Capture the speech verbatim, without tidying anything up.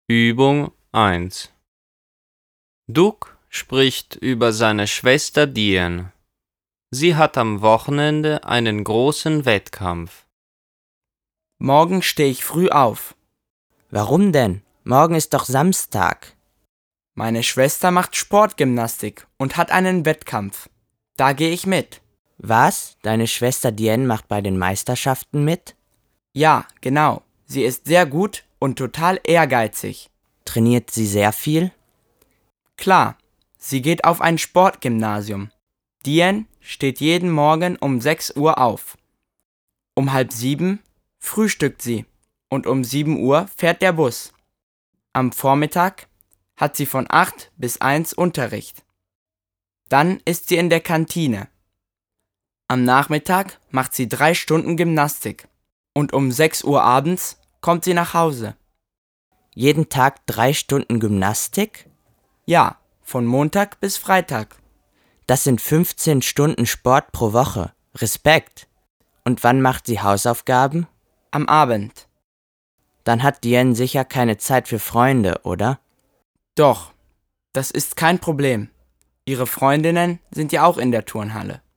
Übung eins. Duck spricht über seine Schwester Diane. Sie hat am Wochenende einen großen Wettkampf. Morgen stehe ich früh auf. Warum denn? Morgen ist doch Samstag. Meine Schwester macht Sportgymnastik und hat einen Wettkampf. Da gehe ich mit. Was? Deine Schwester Diane macht bei den Meisterschaften mit? Ja, genau. Sie ist sehr gut und total ehrgeizig. Trainiert sie sehr viel? Klar, sie geht auf ein Sportgymnasium. Diane steht jeden Morgen um sechs Uhr auf. Um halb sieben frühstückt sie und um sieben Uhr fährt der Bus. Am Vormittag hat sie von acht bis eins Unterricht. Dann ist sie in der Kantine. Am Nachmittag macht sie drei Stunden Gymnastik und um sechs Uhr abends kommt sie nach Hause. Jeden Tag drei Stunden Gymnastik? Ja, von Montag bis Freitag. Das sind fünfzehn Stunden Sport pro Woche. Respekt. Und wann macht sie Hausaufgaben? Am Abend. Dann hat Diane sicher keine Zeit für Freunde, oder? Doch, das ist kein Problem. Ihre Freundinnen sind ja auch in der Turnhalle.